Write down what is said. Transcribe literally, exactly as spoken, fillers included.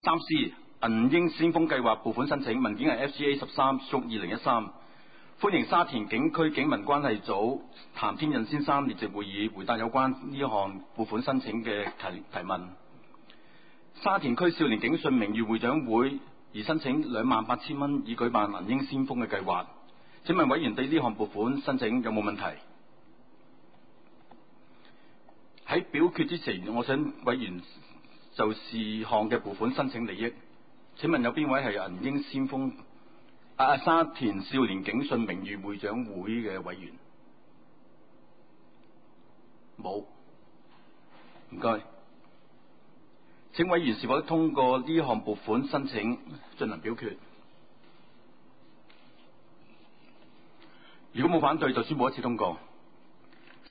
三 C 銀鷹先鋒計劃撥款申請文件係 F C A 十三屬二零一三，歡迎沙田警區警民關係組譚天印先生列席會議，回答有關呢項撥款申請嘅提提問。沙田區少年警訊名譽會長會而申請兩萬八千蚊以舉辦銀鷹先鋒嘅計劃，請問委員對呢項撥款申請有冇問題？喺表決之前，我想委員就事項嘅撥款申請利益。請問有邊位係銀鷹先鋒啊沙田少年警訊名譽會長會嘅委員？冇。唔該。請委員是否通過呢項撥款申請進行表決？如果冇反對，就宣布一次通過。